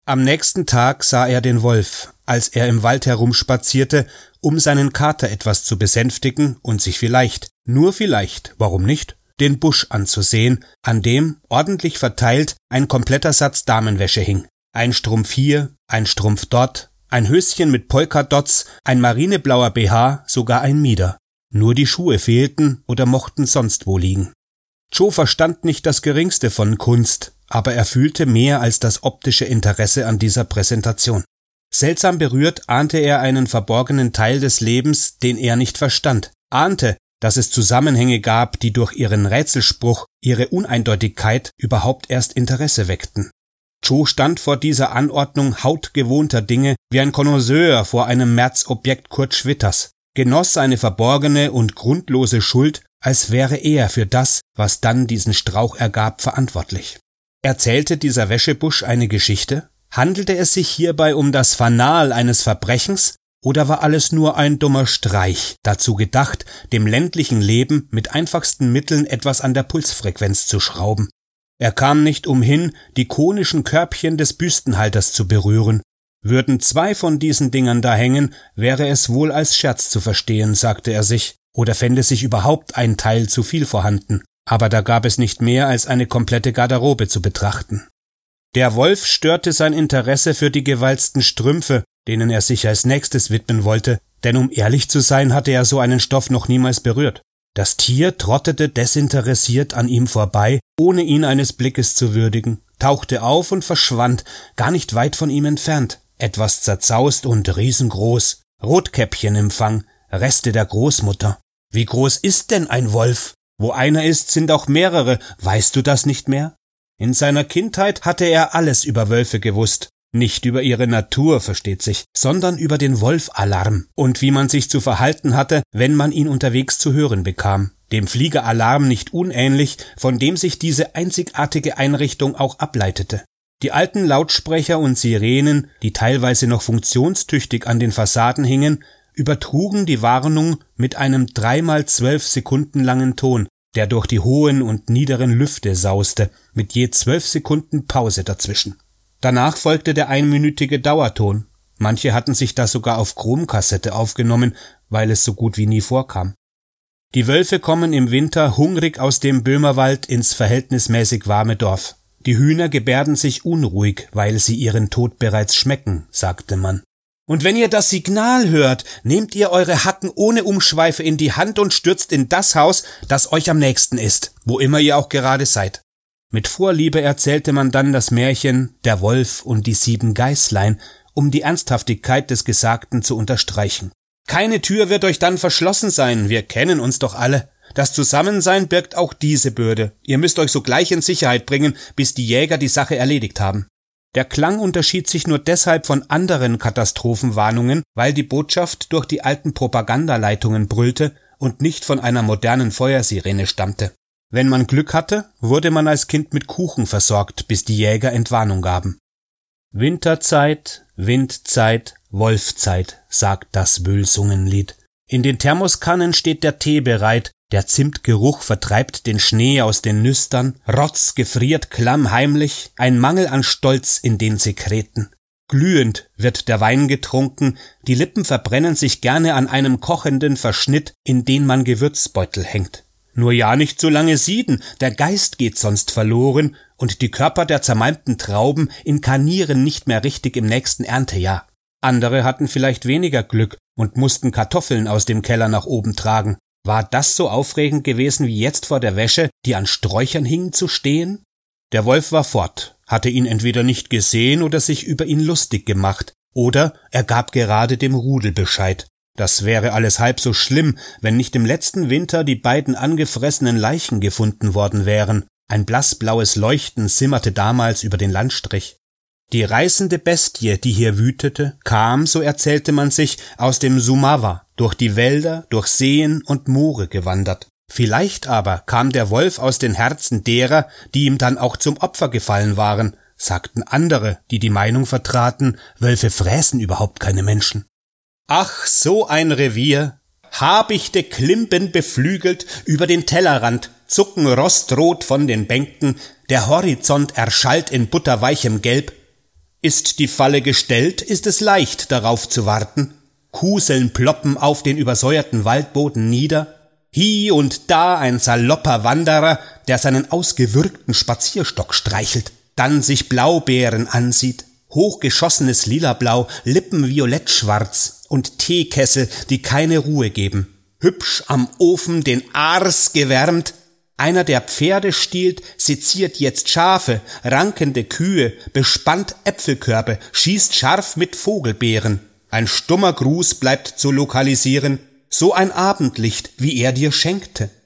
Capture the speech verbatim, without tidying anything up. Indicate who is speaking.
Speaker 1: Am nächsten Tag sah er den Wolf, als er im Wald herumspazierte, um seinen Kater etwas zu besänftigen und sich vielleicht, nur vielleicht, warum nicht, den Busch anzusehen, an dem, ordentlich verteilt, ein kompletter Satz Damenwäsche hing. Ein Strumpf hier, ein Strumpf dort, ein Höschen mit Polkadots, ein marineblauer B H, sogar ein Mieder. Nur die Schuhe fehlten oder mochten sonst wo liegen. Joe verstand nicht das Geringste von Kunst, aber er fühlte mehr als das optische Interesse an dieser Präsentation. Seltsam berührt ahnte er einen verborgenen Teil des Lebens, den er nicht verstand, ahnte, dass es Zusammenhänge gab, die durch ihren Rätselspruch, ihre Uneindeutigkeit überhaupt erst Interesse weckten. Joe stand vor dieser Anordnung hautgewohnter Dinge wie ein Connoisseur vor einem Märzobjekt Kurt Schwitters, genoss eine verborgene und grundlose Schuld, als wäre er für das, was dann diesen Strauch ergab, verantwortlich. Erzählte dieser Wäschebusch eine Geschichte? Handelte es sich hierbei um das Fanal eines Verbrechens, oder war alles nur ein dummer Streich, dazu gedacht, dem ländlichen Leben mit einfachsten Mitteln etwas an der Pulsfrequenz zu schrauben? Er kam nicht umhin, die konischen Körbchen des Büstenhalters zu berühren. Würden zwei von diesen Dingern da hängen, wäre es wohl als Scherz zu verstehen, sagte er sich, oder fände sich überhaupt ein Teil zu viel vorhanden. Aber da gab es nicht mehr als eine komplette Garderobe zu betrachten. Der Wolf störte sein Interesse für die gewalzten Strümpfe, denen er sich als nächstes widmen wollte, denn um ehrlich zu sein, hatte er so einen Stoff noch niemals berührt. Das Tier trottete desinteressiert an ihm vorbei, ohne ihn eines Blickes zu würdigen, tauchte auf und verschwand, gar nicht weit von ihm entfernt, etwas zerzaust und riesengroß, Rotkäppchen im Fang, Reste der Großmutter. Wie groß ist denn ein Wolf? Wo einer ist, sind auch mehrere, weißt du das nicht mehr? In seiner Kindheit hatte er alles über Wölfe gewusst. Nicht über ihre Natur, versteht sich, sondern über den Wolfalarm und wie man sich zu verhalten hatte, wenn man ihn unterwegs zu hören bekam. Dem Fliegeralarm nicht unähnlich, von dem sich diese einzigartige Einrichtung auch ableitete. Die alten Lautsprecher und Sirenen, die teilweise noch funktionstüchtig an den Fassaden hingen, übertrugen die Warnung mit einem dreimal zwölf Sekunden langen Ton, der durch die hohen und niederen Lüfte sauste, mit je zwölf Sekunden Pause dazwischen. Danach folgte der einminütige Dauerton. Manche hatten sich das sogar auf Chromkassette aufgenommen, weil es so gut wie nie vorkam. Die Wölfe kommen im Winter hungrig aus dem Böhmerwald ins verhältnismäßig warme Dorf. Die Hühner gebärden sich unruhig, weil sie ihren Tod bereits schmecken, sagte man. Und wenn ihr das Signal hört, nehmt ihr eure Hacken ohne Umschweife in die Hand und stürzt in das Haus, das euch am nächsten ist, wo immer ihr auch gerade seid. Mit Vorliebe erzählte man dann das Märchen Der Wolf und die sieben Geißlein, um die Ernsthaftigkeit des Gesagten zu unterstreichen. Keine Tür wird euch dann verschlossen sein, wir kennen uns doch alle. Das Zusammensein birgt auch diese Bürde. Ihr müsst euch sogleich in Sicherheit bringen, bis die Jäger die Sache erledigt haben. Der Klang unterschied sich nur deshalb von anderen Katastrophenwarnungen, weil die Botschaft durch die alten Propagandaleitungen brüllte und nicht von einer modernen Feuersirene stammte. Wenn man Glück hatte, wurde man als Kind mit Kuchen versorgt, bis die Jäger Entwarnung gaben. Winterzeit, Windzeit, Wolfzeit, sagt das Wülsungenlied. In den Thermoskannen steht der Tee bereit, der Zimtgeruch vertreibt den Schnee aus den Nüstern, Rotz gefriert klammheimlich, ein Mangel an Stolz in den Sekreten. Glühend wird der Wein getrunken, die Lippen verbrennen sich gerne an einem kochenden Verschnitt, in den man Gewürzbeutel hängt. Nur ja nicht so lange sieden, der Geist geht sonst verloren und die Körper der zermalmten Trauben inkarnieren nicht mehr richtig im nächsten Erntejahr. Andere hatten vielleicht weniger Glück und mussten Kartoffeln aus dem Keller nach oben tragen. War das so aufregend gewesen wie jetzt vor der Wäsche, die an Sträuchern hing, zu stehen? Der Wolf war fort, hatte ihn entweder nicht gesehen oder sich über ihn lustig gemacht, oder er gab gerade dem Rudel Bescheid. Das wäre alles halb so schlimm, wenn nicht im letzten Winter die beiden angefressenen Leichen gefunden worden wären. Ein blassblaues Leuchten simmerte damals über den Landstrich. Die reißende Bestie, die hier wütete, kam, so erzählte man sich, aus dem Sumava, durch die Wälder, durch Seen und Moore gewandert. Vielleicht aber kam der Wolf aus den Herzen derer, die ihm dann auch zum Opfer gefallen waren, sagten andere, die die Meinung vertraten, Wölfe fräßen überhaupt keine Menschen. Ach, so ein Revier! Habichte Klimpen beflügelt über den Tellerrand, zucken rostrot von den Bänken, der Horizont erschallt in butterweichem Gelb. Ist die Falle gestellt, ist es leicht, darauf zu warten. Huseln ploppen auf den übersäuerten Waldboden nieder. Hie und da ein salopper Wanderer, der seinen ausgewürgten Spazierstock streichelt, dann sich Blaubeeren ansieht. Hochgeschossenes Lilablau, Lippen violettschwarz und Teekessel, die keine Ruhe geben. Hübsch am Ofen den Ars gewärmt. Einer, der Pferde stiehlt, seziert jetzt Schafe, rankende Kühe, bespannt Äpfelkörbe, schießt scharf mit Vogelbeeren. Ein stummer Gruß bleibt zu lokalisieren, so ein Abendlicht, wie er dir schenkte.